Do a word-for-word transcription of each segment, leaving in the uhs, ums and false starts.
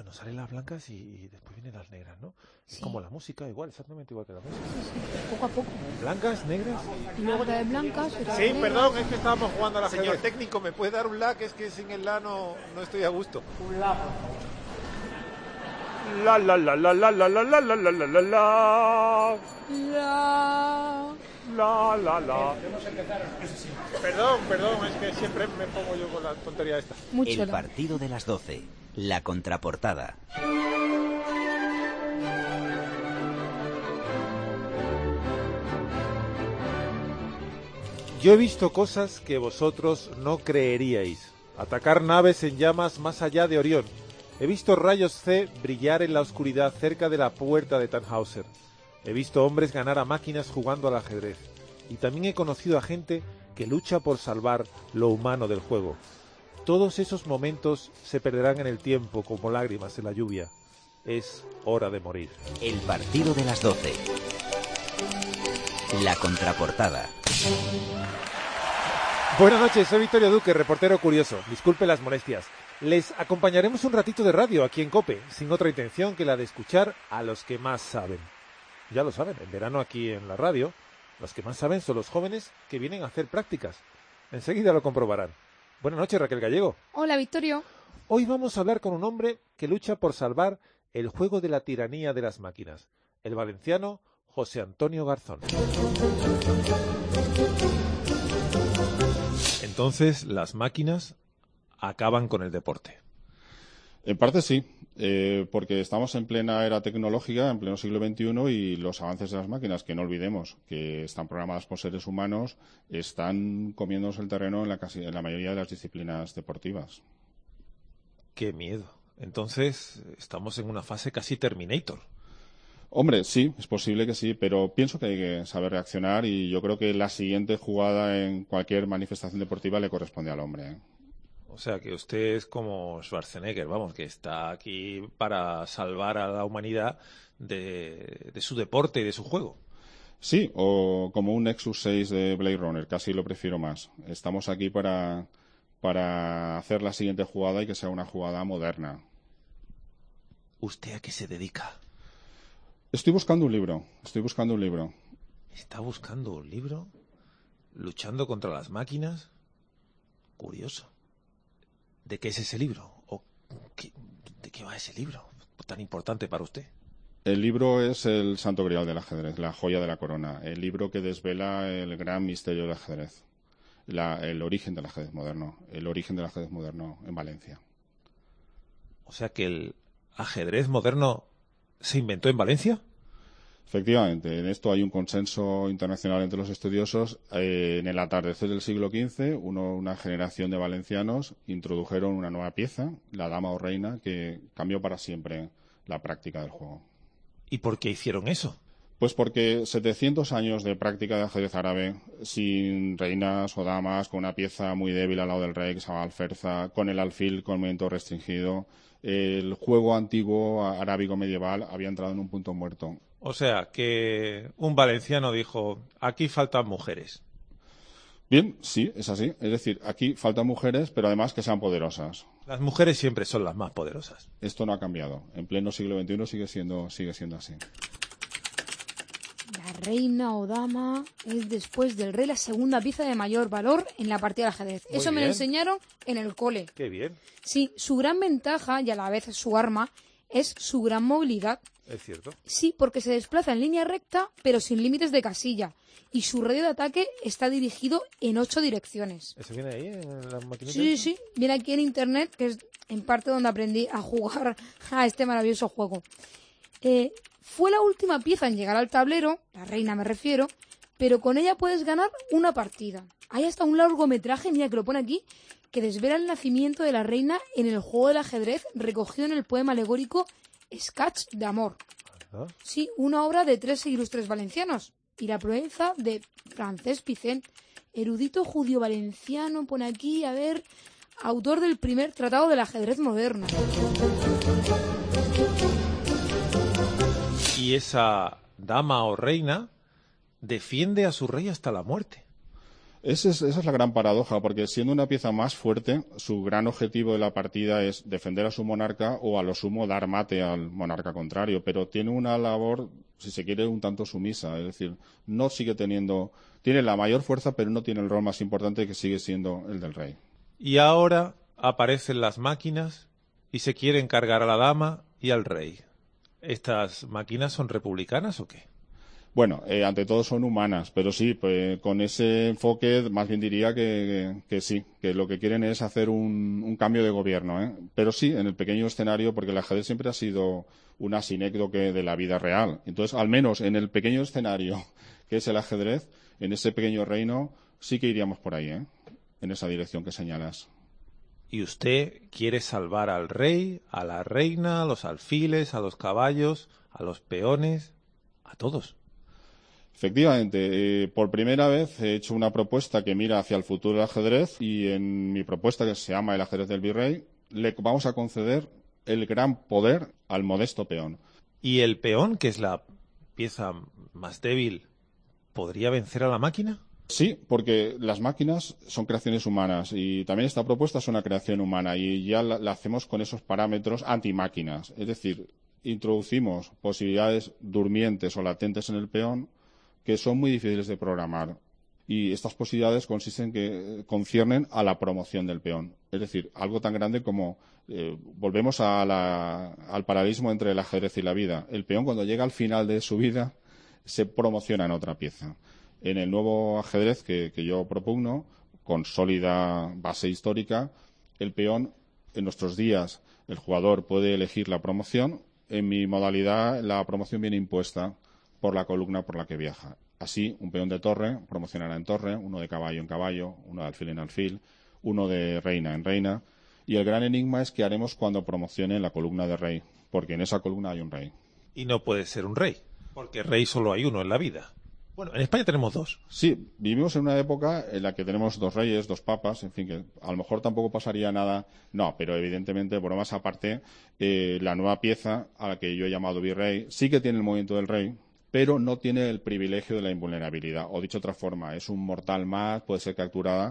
Bueno, salen las blancas y, y después vienen las negras, ¿no? Sí. Es como la música, igual, exactamente igual que la música. Sí, sí, poco a poco. Blancas, negras. Y luego otra vez blancas. otra Sí, vez negras. perdón, es que estábamos jugando a la Señor técnico, ¿me puede dar un la? Que es que sin el la no, no estoy a gusto. Un la, por favor. La la la la la la la la la la la la la La... la la la. Debemos empezar. Eso sí. Perdón, perdón, es que siempre me pongo yo con la tontería esta. Muy El chulo. partido de las doce. La contraportada. Yo he visto cosas que vosotros no creeríais. Atacar naves en llamas más allá de Orión. He visto rayos C brillar en la oscuridad cerca de la puerta de Tannhauser. He visto hombres ganar a máquinas jugando al ajedrez. Y también he conocido a gente que lucha por salvar lo humano del juego. Todos esos momentos se perderán en el tiempo como lágrimas en la lluvia. Es hora de morir. El partido de las doce. La contraportada. Buenas noches, soy Victorio Duque, reportero curioso. Disculpe las molestias. Les acompañaremos un ratito de radio aquí en COPE, sin otra intención que la de escuchar a los que más saben. Ya lo saben, en verano aquí en la radio, los que más saben son los jóvenes que vienen a hacer prácticas. Enseguida lo comprobarán. Buenas noches, Raquel Gallego. Hola, Victorio. Hoy vamos a hablar con un hombre que lucha por salvar el juego de la tiranía de las máquinas, el valenciano José Antonio Garzón. Entonces, las máquinas acaban con el deporte. En parte sí, eh, porque estamos en plena era tecnológica, en pleno siglo veintiuno, y los avances de las máquinas, que no olvidemos que están programadas por seres humanos, están comiéndose el terreno en la, casi, en la mayoría de las disciplinas deportivas. ¡Qué miedo! Entonces, estamos en una fase casi Terminator. Hombre, sí, es posible que sí, pero pienso que hay que saber reaccionar, y yo creo que la siguiente jugada en cualquier manifestación deportiva le corresponde al hombre, ¿eh? O sea, que usted es como Schwarzenegger, vamos, que está aquí para salvar a la humanidad de, de su deporte y de su juego. Sí, o como un Nexus seis de Blade Runner, casi lo prefiero más. Estamos aquí para, para hacer la siguiente jugada y que sea una jugada moderna. ¿Usted a qué se dedica? Estoy buscando un libro, estoy buscando un libro. ¿Está buscando un libro? ¿Luchando contra las máquinas? Curioso. ¿De qué es ese libro? ¿O qué, de qué va ese libro tan importante para usted? El libro es el Santo Grial del ajedrez, la joya de la corona. El libro que desvela el gran misterio del ajedrez. La, el origen del ajedrez moderno. El origen del ajedrez moderno en Valencia. O sea que el ajedrez moderno se inventó en Valencia. Efectivamente, en esto hay un consenso internacional entre los estudiosos. Eh, en el atardecer del siglo quince, uno, una generación de valencianos introdujeron una nueva pieza, la dama o reina, que cambió para siempre la práctica del juego. ¿Y por qué hicieron eso? Pues porque setecientos años de práctica de ajedrez árabe, sin reinas o damas, con una pieza muy débil al lado del rey, que se llama alferza, con el alfil con movimiento restringido, el juego antiguo arábigo medieval había entrado en un punto muerto. O sea, que un valenciano dijo, aquí faltan mujeres. Bien, sí, es así. Es decir, aquí faltan mujeres, pero además que sean poderosas. Las mujeres siempre son las más poderosas. Esto no ha cambiado. En pleno siglo veintiuno sigue siendo, sigue siendo así. La reina o dama es después del rey la segunda pieza de mayor valor en la partida de ajedrez. Muy Eso me lo bien. enseñaron en el cole. Qué bien, Sí, su gran ventaja y a la vez su arma es su gran movilidad. es cierto. Sí, porque se desplaza en línea recta, pero sin límites de casilla. Y su radio de ataque está dirigido en ocho direcciones. ¿Eso viene ahí en la maquinita? Sí, sí, sí. Viene aquí en internet, que es en parte donde aprendí a jugar a este maravilloso juego. Eh, fue la última pieza en llegar al tablero, la reina me refiero, pero con ella puedes ganar una partida. Hay hasta un largometraje, mira que lo pone aquí, que desvela el nacimiento de la reina en el juego del ajedrez recogido en el poema alegórico Sketch de amor. ¿Ah? Sí, una obra de tres ilustres valencianos. Y la proeza de Francesc Picent, erudito judío valenciano, pone aquí, a ver, autor del primer tratado del ajedrez moderno. Y esa dama o reina defiende a su rey hasta la muerte. Esa es, esa es la gran paradoja, porque siendo una pieza más fuerte, su gran objetivo de la partida es defender a su monarca o a lo sumo dar mate al monarca contrario, pero tiene una labor, si se quiere, un tanto sumisa, es decir, no sigue teniendo, tiene la mayor fuerza, pero no tiene el rol más importante que sigue siendo el del rey. Y ahora aparecen las máquinas y se quieren cargar a la dama y al rey. ¿Estas máquinas son republicanas o qué? Bueno, eh, ante todo son humanas, pero sí, pues, con ese enfoque más bien diría que, que, que sí, que lo que quieren es hacer un, un cambio de gobierno, ¿eh? Pero sí, en el pequeño escenario, porque el ajedrez siempre ha sido una sinécdoque de la vida real. Entonces, al menos en el pequeño escenario que es el ajedrez, en ese pequeño reino, sí que iríamos por ahí, ¿eh? En esa dirección que señalas. ¿Y usted quiere salvar al rey, a la reina, a los alfiles, a los caballos, a los peones, a todos? Efectivamente, eh, por primera vez he hecho una propuesta que mira hacia el futuro del ajedrez y en mi propuesta, que se llama El ajedrez del virrey, le vamos a conceder el gran poder al modesto peón. ¿Y el peón, que es la pieza más débil, podría vencer a la máquina? Sí, porque las máquinas son creaciones humanas y también esta propuesta es una creación humana y ya la, la hacemos con esos parámetros antimáquinas. Es decir, introducimos posibilidades durmientes o latentes en el peón que son muy difíciles de programar. Y estas posibilidades consisten que conciernen a la promoción del peón. Es decir, algo tan grande como eh, volvemos a la, al paralelismo entre el ajedrez y la vida. El peón, cuando llega al final de su vida, se promociona en otra pieza. En el nuevo ajedrez que, que yo propugno, con sólida base histórica, el peón, en nuestros días, el jugador puede elegir la promoción. En mi modalidad, la promoción viene impuesta por la columna por la que viaja. Así, un peón de torre promocionará en torre, uno de caballo en caballo, uno de alfil en alfil, uno de reina en reina. Y el gran enigma es qué haremos cuando promocione la columna de rey, porque en esa columna hay un rey. Y no puede ser un rey, porque rey solo hay uno en la vida. Bueno, en España tenemos dos. Sí, vivimos en una época en la que tenemos dos reyes, dos papas, en fin, que a lo mejor tampoco pasaría nada. No, pero evidentemente, bromas aparte, eh, la nueva pieza, a la que yo he llamado virrey, sí que tiene el movimiento del rey, pero no tiene el privilegio de la invulnerabilidad. O dicho de otra forma, es un mortal más, puede ser capturada.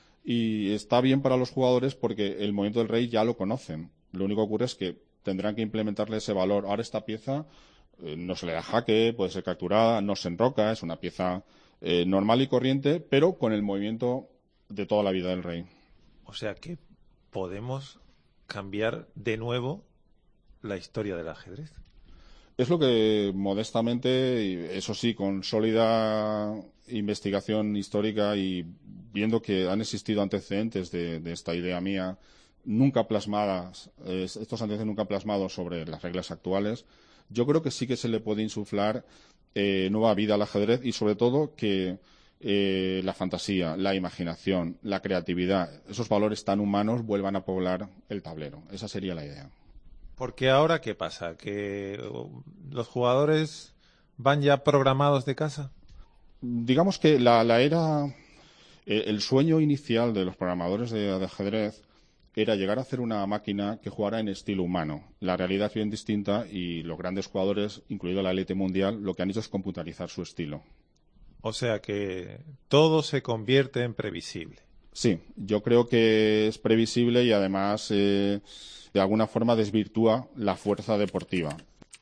Y está bien para los jugadores porque el movimiento del rey ya lo conocen. Lo único que ocurre es que tendrán que implementarle ese valor. Ahora esta pieza eh, no se le da jaque, puede ser capturada, no se enroca, es una pieza eh, normal y corriente, pero con el movimiento de toda la vida del rey. O sea que podemos cambiar de nuevo la historia del ajedrez. Es lo que modestamente, eso sí, con sólida investigación histórica y viendo que han existido antecedentes de, de esta idea mía, nunca plasmadas, eh, estos antecedentes nunca plasmados sobre las reglas actuales, yo creo que sí que se le puede insuflar eh, nueva vida al ajedrez y sobre todo que eh, la fantasía, la imaginación, la creatividad, esos valores tan humanos vuelvan a poblar el tablero. Esa sería la idea. Porque ahora, ¿qué pasa? ¿Que los jugadores van ya programados de casa? Digamos que la, la era, eh, el sueño inicial de los programadores de, de ajedrez era llegar a hacer una máquina que jugara en estilo humano. La realidad es bien distinta y los grandes jugadores, incluido la élite mundial, lo que han hecho es computarizar su estilo. O sea que todo se convierte en previsible. Sí, yo creo que es previsible y además eh, de alguna forma desvirtúa la fuerza deportiva.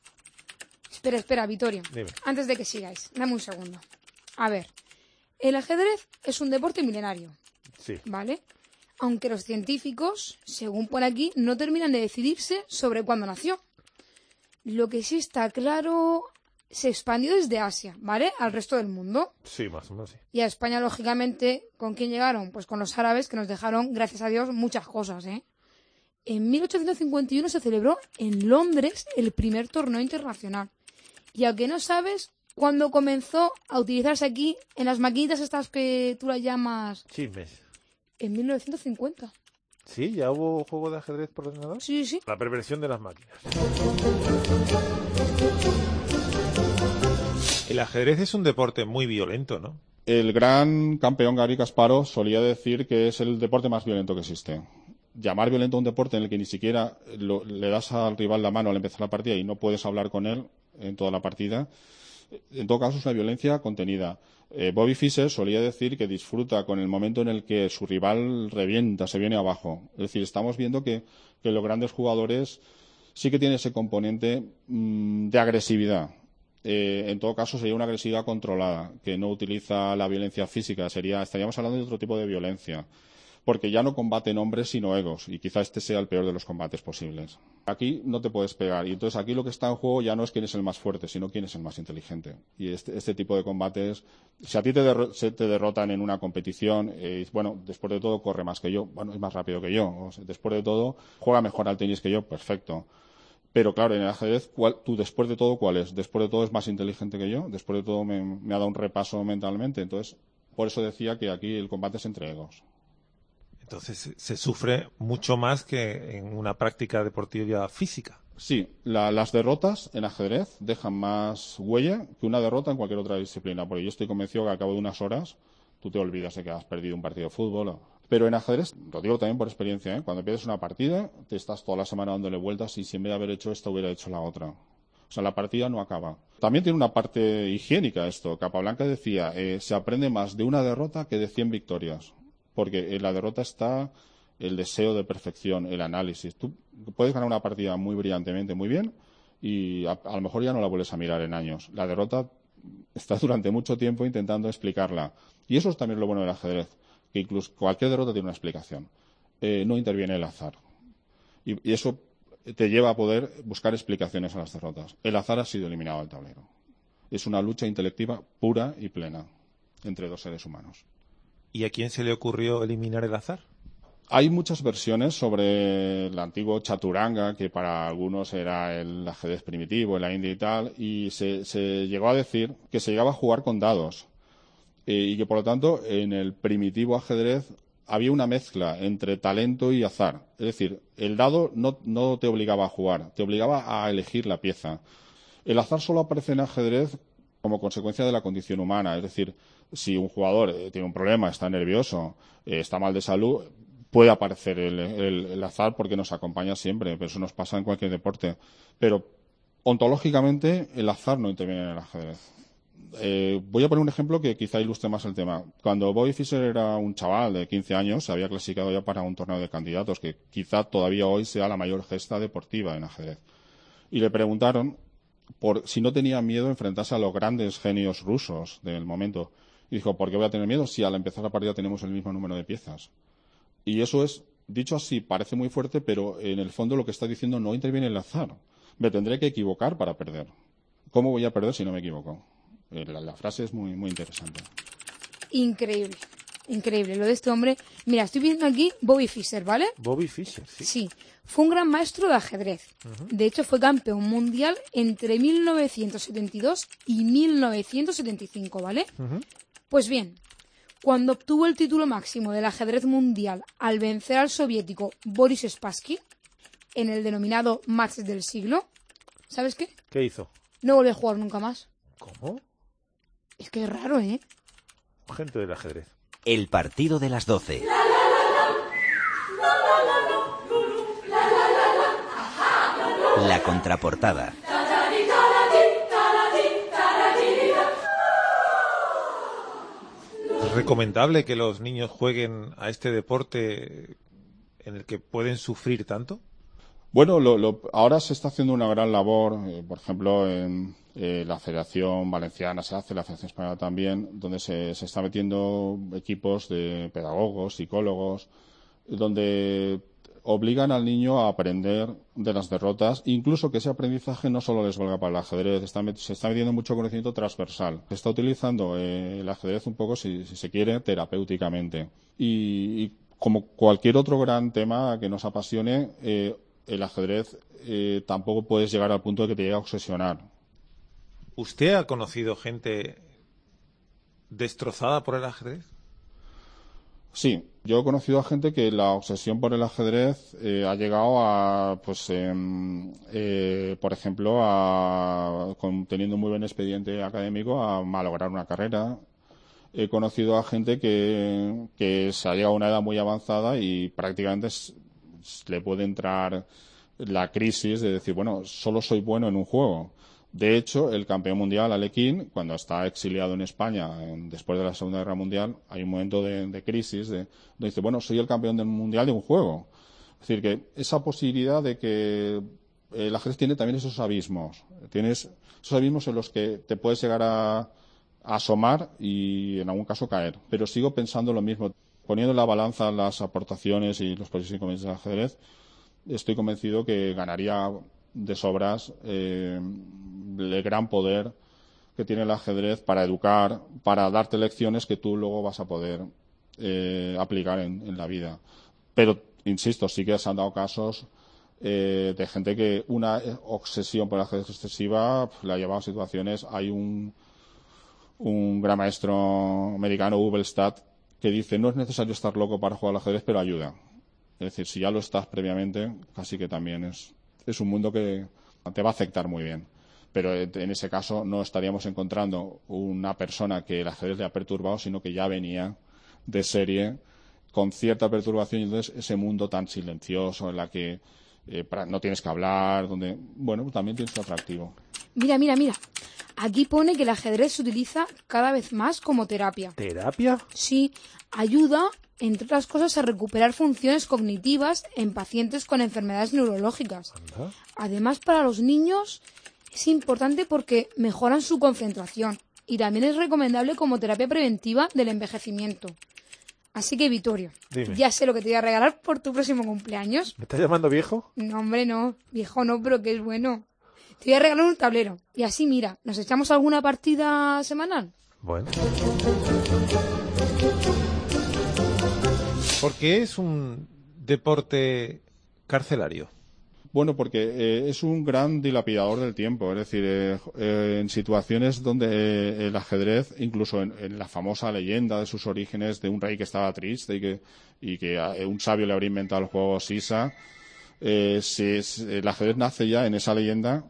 Espera, espera, Vittorio. Dime. Antes de que sigáis, dame un segundo. A ver, el ajedrez es un deporte milenario, Sí. ¿vale? Aunque los científicos, según pone aquí, no terminan de decidirse sobre cuándo nació. Lo que sí está claro, se expandió desde Asia, ¿vale? Al resto del mundo. Sí, más o menos sí. Y a España, lógicamente, ¿con quién llegaron? Pues con los árabes, que nos dejaron, gracias a Dios, muchas cosas, ¿eh? En mil ochocientos cincuenta y uno se celebró en Londres el primer torneo internacional. Y aunque no sabes cuándo comenzó a utilizarse aquí, en las maquinitas estas que tú las llamas, Chismes. en mil novecientos cincuenta. ¿Sí? ¿Ya hubo juego de ajedrez por ordenador? Sí, sí. La perversión de las máquinas. El ajedrez es un deporte muy violento, ¿no? El gran campeón Garry Kasparov solía decir que es el deporte más violento que existe. Llamar violento a un deporte en el que ni siquiera lo, le das al rival la mano al empezar la partida y no puedes hablar con él en toda la partida, en todo caso es una violencia contenida. Eh, Bobby Fischer solía decir que disfruta con el momento en el que su rival revienta, se viene abajo. Es decir, estamos viendo que, que los grandes jugadores sí que tienen ese componente mmm, de agresividad. Eh, en todo caso, sería una agresividad controlada, que no utiliza la violencia física. Sería, estaríamos hablando de otro tipo de violencia, porque ya no combaten hombres sino egos, y quizá este sea el peor de los combates posibles. Aquí no te puedes pegar, y entonces aquí lo que está en juego ya no es quién es el más fuerte, sino quién es el más inteligente. Y este, este tipo de combates, si a ti te, derro se te derrotan en una competición, eh, bueno, después de todo corre más que yo, bueno, es más rápido que yo, o sea, después de todo juega mejor al tenis que yo, perfecto. Pero claro, en el ajedrez, ¿cuál, tú después de todo cuál es? Después de todo es más inteligente que yo, después de todo me, me ha dado un repaso mentalmente, entonces por eso decía que aquí el combate es entre egos. Entonces se sufre mucho más que en una práctica deportiva física. Sí, la, las derrotas en ajedrez dejan más huella que una derrota en cualquier otra disciplina, porque yo estoy convencido que al cabo de unas horas tú te olvidas de que has perdido un partido de fútbol. Pero en ajedrez, lo digo también por experiencia, ¿eh? Cuando pierdes una partida, te estás toda la semana dándole vueltas y si en vez de haber hecho esta hubiera hecho la otra. O sea, la partida no acaba. También tiene una parte higiénica esto. Capablanca decía, eh, se aprende más de una derrota que de cien victorias. Porque en la derrota está el deseo de perfección, el análisis. Tú puedes ganar una partida muy brillantemente, muy bien, y a, a lo mejor ya no la vuelves a mirar en años. La derrota está durante mucho tiempo intentando explicarla. Y eso es también lo bueno del ajedrez, que incluso cualquier derrota tiene una explicación. Eh, no interviene el azar. Y, y eso te lleva a poder buscar explicaciones a las derrotas. El azar ha sido eliminado del tablero. Es una lucha intelectiva pura y plena entre dos seres humanos. ¿Y a quién se le ocurrió eliminar el azar? Hay muchas versiones sobre el antiguo chaturanga, que para algunos era el ajedrez primitivo en la India y tal, y se, se llegó a decir que se llegaba a jugar con dados, eh, y que por lo tanto en el primitivo ajedrez había una mezcla entre talento y azar. Es decir, el dado no, no te obligaba a jugar, te obligaba a elegir la pieza. El azar solo aparece en ajedrez como consecuencia de la condición humana, es decir, si un jugador eh, tiene un problema, está nervioso, eh, está mal de salud, puede aparecer el, el, el azar porque nos acompaña siempre, pero eso nos pasa en cualquier deporte. Pero ontológicamente el azar no interviene en el ajedrez. Eh, voy a poner un ejemplo que quizá ilustre más el tema. Cuando Bobby Fischer era un chaval de quince años, se había clasificado ya para un torneo de candidatos, que quizá todavía hoy sea la mayor gesta deportiva en ajedrez. Y le preguntaron por si no tenía miedo a enfrentarse a los grandes genios rusos del momento. Y dijo, ¿por qué voy a tener miedo si al empezar la partida tenemos el mismo número de piezas? Y eso es, dicho así, parece muy fuerte, pero en el fondo lo que está diciendo no interviene el azar. Me tendré que equivocar para perder. ¿Cómo voy a perder si no me equivoco? La, la frase es muy, muy interesante. Increíble, increíble lo de este hombre. Mira, estoy viendo aquí Bobby Fischer, ¿vale? Bobby Fischer, sí. Sí, fue un gran maestro de ajedrez. Uh-huh. De hecho, fue campeón mundial entre mil novecientos setenta y dos y mil novecientos setenta y cinco, ¿vale? Uh-huh. Pues bien, cuando obtuvo el título máximo del ajedrez mundial al vencer al soviético Boris Spassky en el denominado Match del siglo, ¿sabes qué? ¿Qué hizo? No volvió a jugar nunca más. ¿Cómo? Es que es raro, ¿eh? Gente del ajedrez. El partido de las doce. La contraportada. ¿Es recomendable que los niños jueguen a este deporte en el que pueden sufrir tanto? Bueno, lo, lo, ahora se está haciendo una gran labor, eh, por ejemplo, en eh, la Federación Valenciana se hace, la Federación Española también, donde se, se está metiendo equipos de pedagogos, psicólogos, donde obligan al niño a aprender de las derrotas, incluso que ese aprendizaje no solo les valga para el ajedrez, está, se está metiendo mucho conocimiento transversal. Se está utilizando eh, el ajedrez un poco, si, si se quiere, terapéuticamente. Y, y como cualquier otro gran tema que nos apasione, eh, el ajedrez eh, tampoco puedes llegar al punto de que te llegue a obsesionar. ¿Usted ha conocido gente destrozada por el ajedrez? Sí, yo he conocido a gente que la obsesión por el ajedrez eh, ha llegado a, pues, eh, eh, por ejemplo, a, con, teniendo un muy buen expediente académico, a malograr una carrera. He conocido a gente que, que se ha llegado a una edad muy avanzada y prácticamente es, le puede entrar la crisis de decir, bueno, solo soy bueno en un juego. De hecho, el campeón mundial, Alekhine, cuando está exiliado en España en, después de la Segunda Guerra Mundial, hay un momento de, de crisis de, donde dice, bueno, soy el campeón del mundial de un juego. Es decir, que esa posibilidad de que el ajedrez tiene también esos abismos. Tienes esos abismos en los que te puedes llegar a, a asomar y en algún caso caer. Pero sigo pensando lo mismo. Poniendo en la balanza las aportaciones y los posibles inconvenientes del ajedrez, estoy convencido que ganaría de sobras eh, el gran poder que tiene el ajedrez para educar, para darte lecciones que tú luego vas a poder eh, aplicar en, en la vida. Pero, insisto, sí que se han dado casos eh, de gente que una obsesión por el ajedrez excesiva la ha llevado a situaciones. Hay un, un gran maestro americano, Hubelstadt, que dice, no es necesario estar loco para jugar al ajedrez, pero ayuda. Es decir, si ya lo estás previamente, casi que también es, es un mundo que te va a afectar muy bien. Pero en ese caso no estaríamos encontrando una persona que el ajedrez le ha perturbado, sino que ya venía de serie con cierta perturbación, y entonces ese mundo tan silencioso en la que eh, no tienes que hablar, donde, bueno, también tiene su atractivo. Mira, mira, mira. Aquí pone que el ajedrez se utiliza cada vez más como terapia. ¿Terapia? Sí, ayuda, entre otras cosas, a recuperar funciones cognitivas en pacientes con enfermedades neurológicas. Anda. Además, para los niños es importante porque mejoran su concentración y también es recomendable como terapia preventiva del envejecimiento. Así que, Vittorio, Dime. ya sé lo que te voy a regalar por tu próximo cumpleaños. ¿Me estás llamando viejo? No, hombre, no. Viejo no, pero que es bueno. Te voy a regalar un tablero. Y así, mira, ¿nos echamos alguna partida semanal? Bueno. ¿Por qué es un deporte carcelario? Bueno, porque eh, es un gran dilapidador del tiempo. Es decir, eh, eh, en situaciones donde eh, el ajedrez, incluso en, en la famosa leyenda de sus orígenes de un rey que estaba triste y que, y que eh, un sabio le habría inventado el juego Sisa, eh, si, si, el ajedrez nace ya en esa leyenda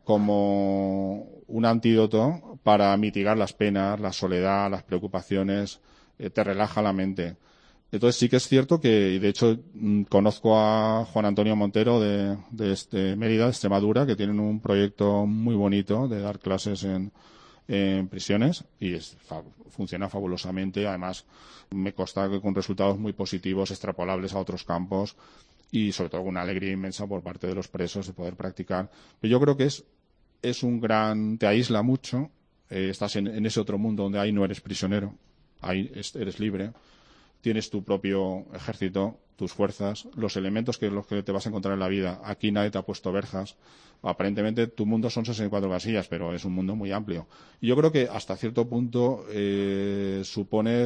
como un antídoto para mitigar las penas, la soledad, las preocupaciones, eh, te relaja la mente. Entonces sí que es cierto que, y de hecho mmm, conozco a Juan Antonio Montero de, de este, Mérida, de Extremadura, que tienen un proyecto muy bonito de dar clases en, en prisiones y es, fa, funciona fabulosamente. Además, me consta que con resultados muy positivos, extrapolables a otros campos y sobre todo con una alegría inmensa por parte de los presos de poder practicar. Pero yo creo que es, es un gran, te aísla mucho, eh, estás en, en ese otro mundo donde ahí no eres prisionero, ahí es, eres libre. Tienes tu propio ejército, tus fuerzas, los elementos que los que te vas a encontrar en la vida. Aquí nadie te ha puesto verjas. Aparentemente tu mundo son sesenta y cuatro casillas, pero es un mundo muy amplio. Y yo creo que hasta cierto punto eh, supone,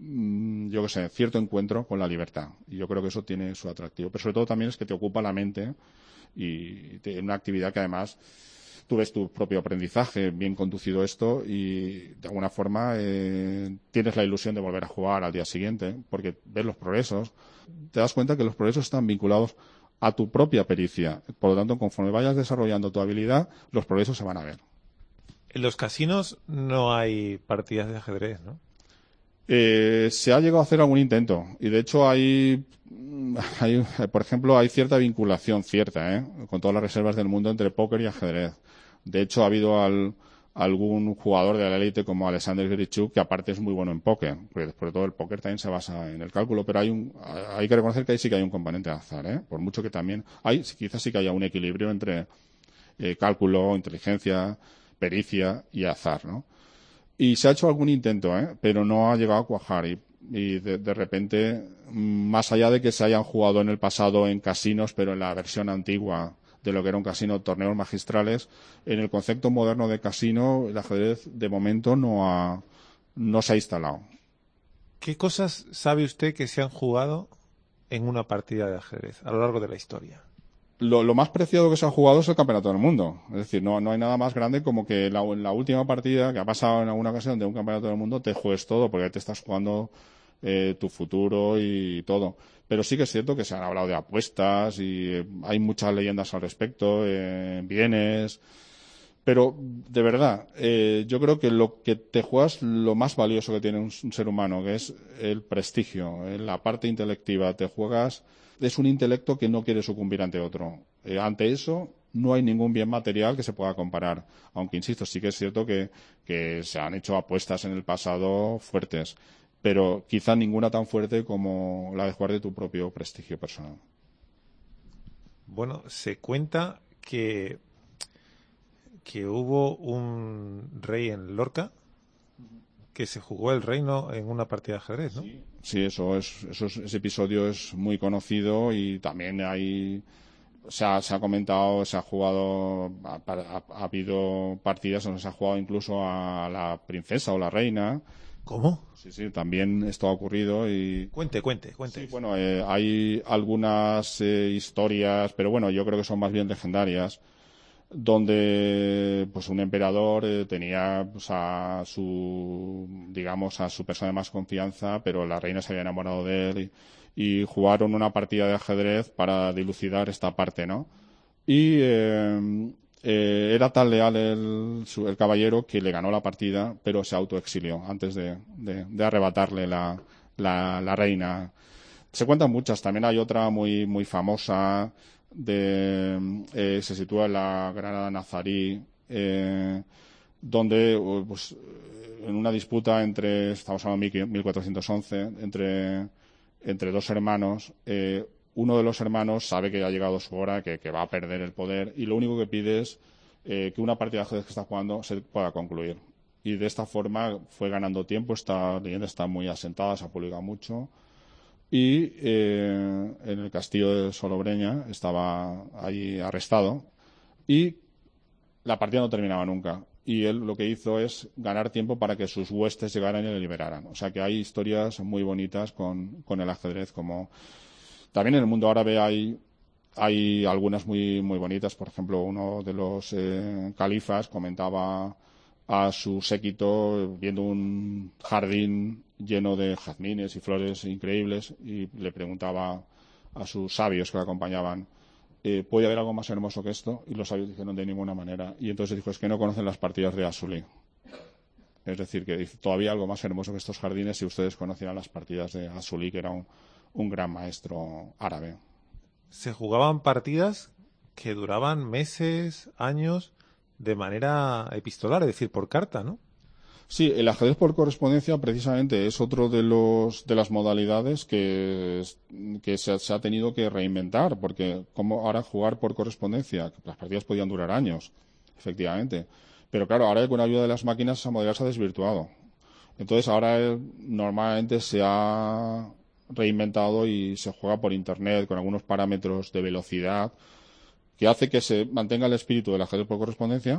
yo qué sé, cierto encuentro con la libertad. Y yo creo que eso tiene su atractivo. Pero sobre todo también es que te ocupa la mente y te, una actividad que además tú ves tu propio aprendizaje, bien conducido esto, y de alguna forma eh, tienes la ilusión de volver a jugar al día siguiente, porque ves los progresos, te das cuenta que los progresos están vinculados a tu propia pericia. Por lo tanto, conforme vayas desarrollando tu habilidad, los progresos se van a ver. En los casinos no hay partidas de ajedrez, ¿no? Eh, se ha llegado a hacer algún intento, y de hecho hay, hay por ejemplo, hay cierta vinculación, cierta, ¿eh? con todas las reservas del mundo entre póker y ajedrez. De hecho, ha habido al, algún jugador de la élite como Alexander Grichuk que aparte es muy bueno en póker, porque después de todo el póker también se basa en el cálculo, pero hay un, hay que reconocer que ahí sí que hay un componente de azar, ¿eh? Por mucho que también hay, quizás sí que haya un equilibrio entre eh, cálculo, inteligencia, pericia y azar, ¿no? Y se ha hecho algún intento, ¿eh? Pero no ha llegado a cuajar y, y de, de repente, más allá de que se hayan jugado en el pasado en casinos, pero en la versión antigua de lo que era un casino, torneos magistrales, en el concepto moderno de casino, el ajedrez de momento no ha, no se ha instalado. ¿Qué cosas sabe usted que se han jugado en una partida de ajedrez a lo largo de la historia? Lo, lo más preciado que se ha jugado es el campeonato del mundo. Es decir, no, no hay nada más grande como que la, en la última partida que ha pasado en alguna ocasión de un campeonato del mundo te juegues todo, porque te estás jugando eh, tu futuro y todo. Pero sí que es cierto que se han hablado de apuestas y eh, hay muchas leyendas al respecto, eh, bienes. Pero, de verdad, eh, yo creo que lo que te juegas, lo más valioso que tiene un, un ser humano, que es el prestigio, eh, la parte intelectiva. Te juegas, es un intelecto que no quiere sucumbir ante otro. Eh, ante eso, no hay ningún bien material que se pueda comparar. Aunque, insisto, sí que es cierto que, que se han hecho apuestas en el pasado fuertes, pero quizá ninguna tan fuerte como la de jugar de tu propio prestigio personal. Bueno, se cuenta que, que hubo un rey en Lorca que se jugó el reino en una partida de ajedrez, ¿no? Sí, sí, eso es, eso es, ese episodio es muy conocido y también hay, se ha, se ha comentado, se ha jugado, ha, ha, ha habido partidas donde se ha jugado incluso a la princesa o la reina. ¿Cómo? Sí, sí, también esto ha ocurrido y... Cuente, cuente, cuente. Sí, bueno, eh, hay algunas eh, historias, pero bueno, yo creo que son más bien legendarias, donde pues un emperador eh, tenía pues, a su, digamos, a su persona de más confianza, pero la reina se había enamorado de él y, y jugaron una partida de ajedrez para dilucidar esta parte, ¿no? Y eh, eh, era tan leal el, su, el caballero que le ganó la partida, pero se autoexilió antes de, de, de arrebatarle la, la, la reina. Se cuentan muchas, también hay otra muy, muy famosa, de, eh, se sitúa en la Granada nazarí, eh, donde pues, en una disputa entre, estamos hablando de mil cuatrocientos once, entre, entre dos hermanos, eh, uno de los hermanos sabe que ha llegado su hora, que, que va a perder el poder, y lo único que pide es eh, que una partida de ajedrez que está jugando se pueda concluir. Y de esta forma fue ganando tiempo, esta leyenda está muy asentada, se ha publicado mucho. Y eh, en el castillo de Solobreña estaba ahí arrestado y la partida no terminaba nunca. Y él lo que hizo es ganar tiempo para que sus huestes llegaran y le liberaran. O sea que hay historias muy bonitas con, con el ajedrez. Como también en el mundo árabe hay, hay algunas muy, muy bonitas. Por ejemplo, uno de los eh, califas comentaba a su séquito viendo un jardín lleno de jazmines y flores increíbles y le preguntaba a sus sabios que le acompañaban, eh, ¿puede haber algo más hermoso que esto? Y los sabios dijeron de ninguna manera. Y entonces dijo, es que no conocen las partidas de Asulí. Es decir, que dice, todavía algo más hermoso que estos jardines si ustedes conocieran las partidas de Asulí, que era un, un gran maestro árabe. Se jugaban partidas que duraban meses, años, de manera epistolar, es decir, por carta, ¿no? Sí, el ajedrez por correspondencia precisamente es otro de los de las modalidades que, que se, se ha tenido que reinventar, porque como ahora jugar por correspondencia, las partidas podían durar años, efectivamente, pero claro, ahora con la ayuda de las máquinas esa modalidad se ha desvirtuado. Entonces ahora eh, normalmente se ha reinventado y se juega por internet con algunos parámetros de velocidad que hace que se mantenga el espíritu del ajedrez por correspondencia,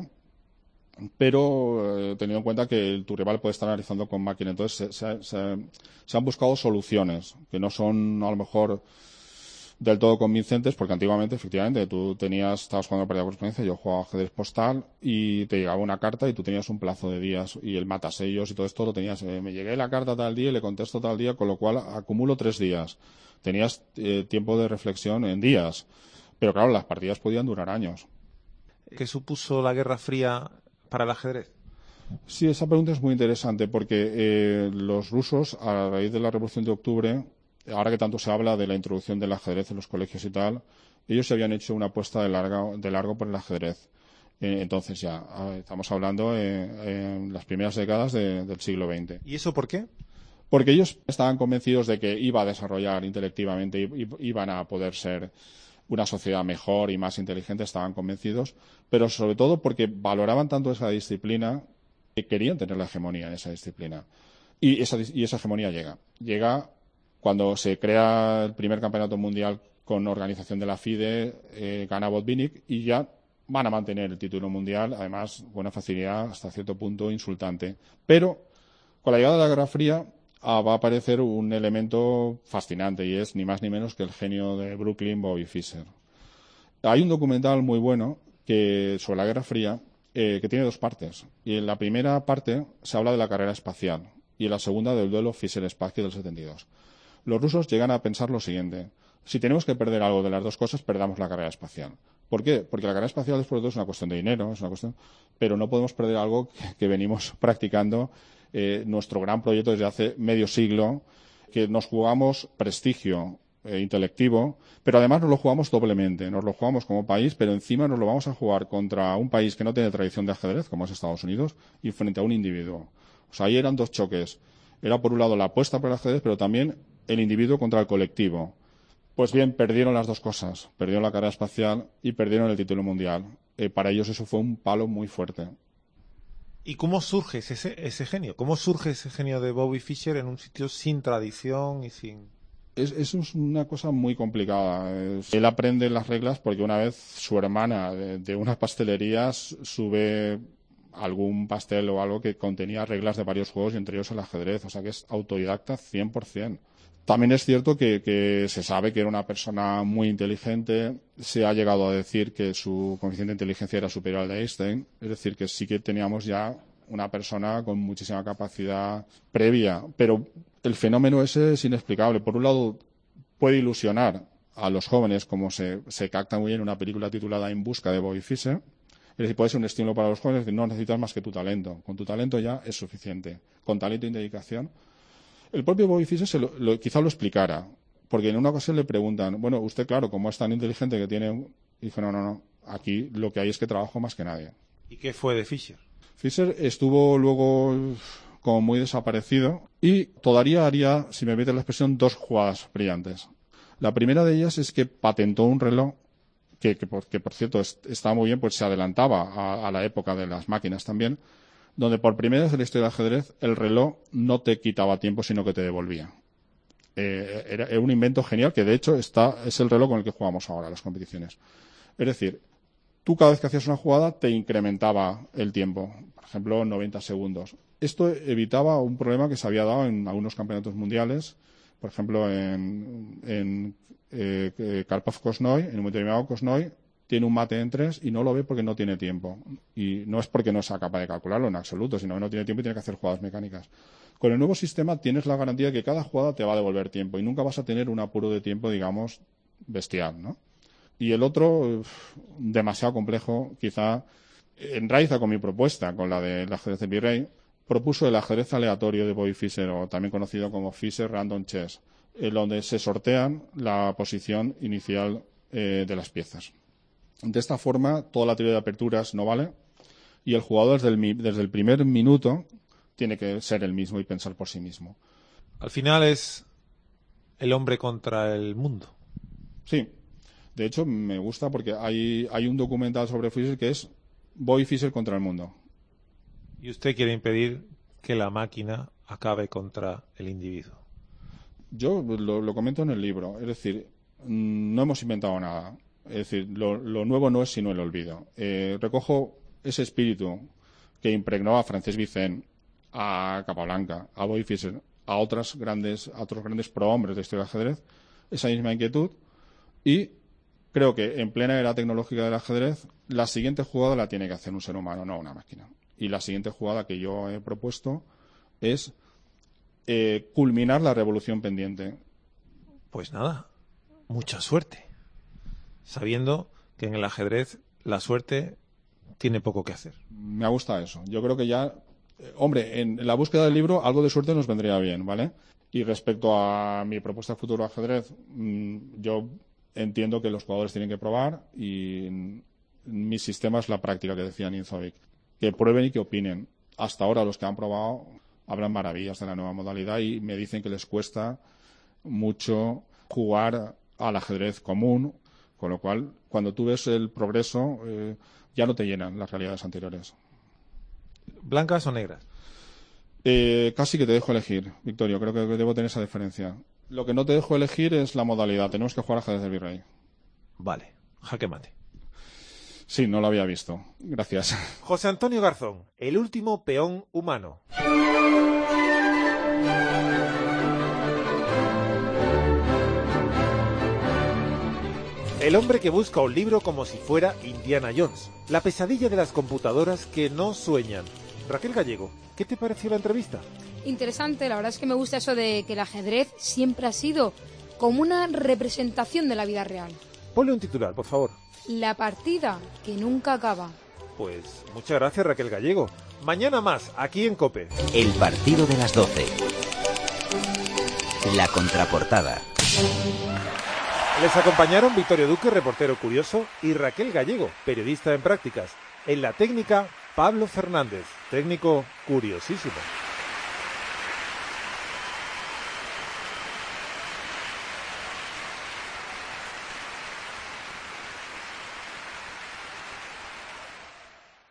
pero eh, teniendo en cuenta que el, tu rival puede estar analizando con máquina. Entonces se, se, se han buscado soluciones que no son a lo mejor del todo convincentes, porque antiguamente, efectivamente, tú tenías, estabas jugando partida de correspondencia, yo jugaba ajedrez postal y te llegaba una carta y tú tenías un plazo de días y el matasellos y todo esto lo tenías. Eh, me llegué la carta tal día y le contesto tal día, con lo cual acumulo tres días. Tenías eh, tiempo de reflexión en días, pero claro, las partidas podían durar años. ¿Qué supuso la Guerra Fría para el ajedrez? Sí, esa pregunta es muy interesante porque eh, los rusos, a raíz de la Revolución de Octubre, ahora que tanto se habla de la introducción del ajedrez en los colegios y tal, ellos se habían hecho una apuesta de largo, de largo por el ajedrez. Eh, entonces ya, estamos hablando eh, en las primeras décadas de, del siglo veinte. ¿Y eso por qué? Porque ellos estaban convencidos de que iba a desarrollar intelectivamente, y iban a poder ser una sociedad mejor y más inteligente, estaban convencidos, pero sobre todo porque valoraban tanto esa disciplina que querían tener la hegemonía en esa disciplina. Y esa, y esa hegemonía llega. Llega cuando se crea el primer campeonato mundial con organización de la FIDE, eh, gana Botvinnik y ya van a mantener el título mundial, además, buena facilidad, hasta cierto punto insultante. Pero con la llegada de la Guerra Fría ah, va a aparecer un elemento fascinante y es ni más ni menos que el genio de Brooklyn, Bobby Fischer. Hay un documental muy bueno que sobre la Guerra Fría eh, que tiene dos partes. Y en la primera parte se habla de la carrera espacial y en la segunda del duelo Fischer-Spassky del setenta y dos. Los rusos llegan a pensar lo siguiente: si tenemos que perder algo de las dos cosas, perdamos la carrera espacial. ¿Por qué? Porque la carrera espacial después de todo es una cuestión de dinero, es una cuestión, pero no podemos perder algo que, que venimos practicando, eh, nuestro gran proyecto desde hace medio siglo, que nos jugamos prestigio, eh, intelectivo, pero además nos lo jugamos doblemente. Nos lo jugamos como país, pero encima nos lo vamos a jugar contra un país que no tiene tradición de ajedrez, como es Estados Unidos, y frente a un individuo. O sea, ahí eran dos choques. Era por un lado la apuesta por el ajedrez, pero también el individuo contra el colectivo. Pues bien, perdieron las dos cosas. Perdieron la carrera espacial y perdieron el título mundial. Eh, para ellos eso fue un palo muy fuerte. ¿Y cómo surge ese, ese genio? ¿Cómo surge ese genio de Bobby Fischer en un sitio sin tradición y sin...? Es, eso es una cosa muy complicada. Es, él aprende las reglas porque una vez su hermana de, de unas pastelerías sube algún pastel o algo que contenía reglas de varios juegos y entre ellos el ajedrez. O sea que es autodidacta cien por ciento. También es cierto que, que se sabe que era una persona muy inteligente. Se ha llegado a decir que su coeficiente de inteligencia era superior al de Einstein. Es decir, que sí que teníamos ya una persona con muchísima capacidad previa. Pero el fenómeno ese es inexplicable. Por un lado, puede ilusionar a los jóvenes, como se, se capta muy bien en una película titulada En busca de Bobby Fischer. Es decir, puede ser un estímulo para los jóvenes, que no necesitas más que tu talento. Con tu talento ya es suficiente. Con talento y dedicación. El propio Bobby Fischer se lo, lo, quizá lo explicara, porque en una ocasión le preguntan, bueno, usted, claro, como es tan inteligente que tiene... Un... Y dijo, no, no, no, aquí lo que hay es que trabajo más que nadie. ¿Y qué fue de Fischer? Fischer estuvo luego como muy desaparecido y todavía haría, si me permite la expresión, dos jugadas brillantes. La primera de ellas es que patentó un reloj que, que, por, que por cierto, es, estaba muy bien, pues se adelantaba a, a la época de las máquinas también, donde por primera vez en la historia del ajedrez el reloj no te quitaba tiempo, sino que te devolvía. Eh, era, era un invento genial que, de hecho, está, es el reloj con el que jugamos ahora las competiciones. Es decir, tú cada vez que hacías una jugada te incrementaba el tiempo, por ejemplo, noventa segundos. Esto evitaba un problema que se había dado en algunos campeonatos mundiales, por ejemplo, en, en eh, Karpov-Kosnoy, en un determinado Kosnoy, tiene un mate en tres y no lo ve porque no tiene tiempo. Y no es porque no sea capaz de calcularlo en absoluto, sino que no tiene tiempo y tiene que hacer jugadas mecánicas. Con el nuevo sistema tienes la garantía de que cada jugada te va a devolver tiempo y nunca vas a tener un apuro de tiempo, digamos, bestial, ¿no? Y el otro, demasiado complejo, quizá enraiza con mi propuesta, con la del ajedrez de Virrey, propuso el ajedrez aleatorio de Bobby Fischer, o también conocido como Fischer Random Chess, en donde se sortean la posición inicial eh, de las piezas. De esta forma, toda la teoría de aperturas no vale y el jugador desde el, desde el primer minuto tiene que ser el mismo y pensar por sí mismo. Al final es el hombre contra el mundo. Sí. De hecho, me gusta porque hay, hay un documental sobre Fischer que es Bobby Fischer contra el mundo. Y usted quiere impedir que la máquina acabe contra el individuo. Yo lo, lo comento en el libro. Es decir, no hemos inventado nada. Es decir, lo, lo nuevo no es sino el olvido. Eh, recojo ese espíritu que impregnó a Frances Vicent, a Capablanca, a Bobby Fischer, a otras grandes, a otros grandes prohombres de historia del ajedrez, esa misma inquietud, y creo que en plena era tecnológica del ajedrez, la siguiente jugada la tiene que hacer un ser humano, no una máquina. Y la siguiente jugada que yo he propuesto es eh, culminar la revolución pendiente. Pues nada, mucha suerte. Sabiendo que en el ajedrez la suerte tiene poco que hacer. Me gusta eso. Yo creo que ya, eh, hombre, en, en la búsqueda del libro algo de suerte nos vendría bien, ¿vale? Y respecto a mi propuesta de futuro ajedrez, mmm, yo entiendo que los jugadores tienen que probar y en, en mi sistema es la práctica que decía Ninzovic. Que prueben y que opinen. Hasta ahora los que han probado hablan maravillas de la nueva modalidad y me dicen que les cuesta mucho jugar al ajedrez común. Con lo cual, cuando tú ves el progreso, eh, ya no te llenan las realidades anteriores. ¿Blancas o negras? Eh, casi que te dejo elegir, Victorio. Creo que debo tener esa diferencia. Lo que no te dejo elegir es la modalidad. Tenemos que jugar ajedrez del Virrey. Vale. Jaque mate. Sí, no lo había visto. Gracias. José Antonio Garzón, el último peón humano. El hombre que busca un libro como si fuera Indiana Jones. La pesadilla de las computadoras que no sueñan. Raquel Gallego, ¿qué te pareció la entrevista? Interesante, la verdad es que me gusta eso de que el ajedrez siempre ha sido como una representación de la vida real. Ponle un titular, por favor. La partida que nunca acaba. Pues muchas gracias, Raquel Gallego. Mañana más, aquí en COPE. El partido de las doce. La contraportada. Les acompañaron Victorio Duque, reportero curioso, y Raquel Gallego, periodista en prácticas. En la técnica, Pablo Fernández, técnico curiosísimo.